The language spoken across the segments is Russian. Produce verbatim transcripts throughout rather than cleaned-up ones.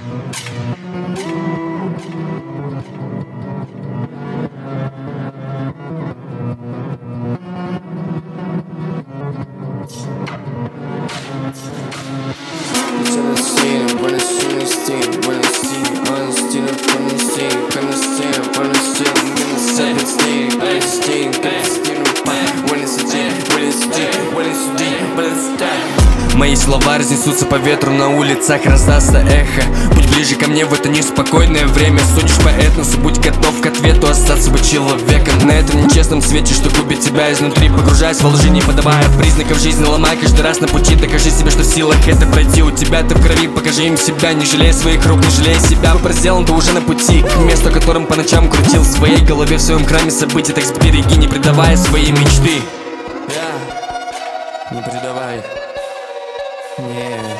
Мои слова разнесутся по ветру, на улицах раздастся эхо. Будь ближе ко мне в это неспокойное время. Судишь по этносу, будь готов к ответу, остаться бы человеком на этом нечестном свете, что губит тебя изнутри. Погружаясь во лжи, не подавая признаков жизни, ломай каждый раз на пути. Докажи себе, что в силах это пройти. У тебя ты в крови, покажи им себя. Не жалей своих рук, не жалей себя. Выбор сделан, ты уже на пути к месту, о котором по ночам крутил в своей голове, в своем храме событий. Так сбереги, не предавая свои мечты. Yeah. Не предавай их. Нет.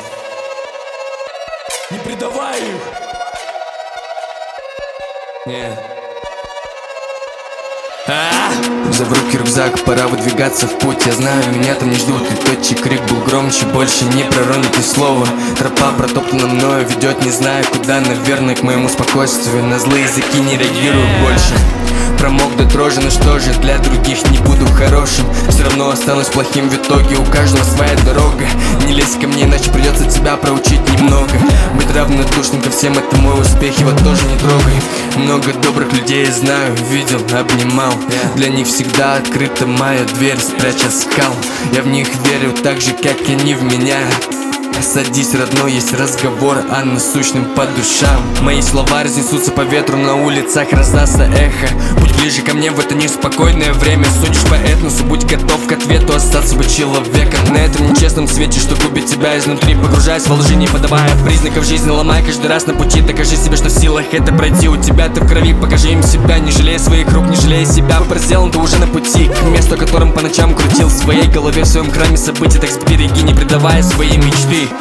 Не предавай их. Нет. А-а-а! Взяв в руки рюкзак, пора выдвигаться в путь. Я знаю, меня там не ждут, и тот, чей крик был громче, больше не проронит ни слова. Тропа, протоптана мною, ведет не знаю куда. Наверное, к моему спокойствию на злые языки не реагирую больше. Промок до дрожи, но что же, для других не буду хорошим. Все равно останусь плохим в итоге, у каждого своя дорога. Не лезь ко мне, иначе придется тебя проучить немного. Быть равнодушным ко всем — это мой успех, его тоже не трогай. Много добрых людей знаю, видел, обнимал. Для них всегда открыта моя дверь, спряча скал. Я в них верю так же, как и они в меня. Садись, родной, есть разговор о насущном по душам. Мои слова разнесутся по ветру, на улицах раздастся эхо. Будь ближе ко мне в это неспокойное время. Судишь по этносу, будь готов к ответу, остаться бы человеком на этом нечестном свете, что губит тебя изнутри. Погружаясь во лжи, не подавая признаков жизни, ломай каждый раз на пути. Докажи себе, что в силах это пройти. У тебя ты в крови, покажи им себя. Не жалей своих рук, не жалей себя. Выбор сделан, ты уже на пути к месту, о котором по ночам крутил в своей голове, в своем храме событий. Так сбереги, не предавая свои мечты.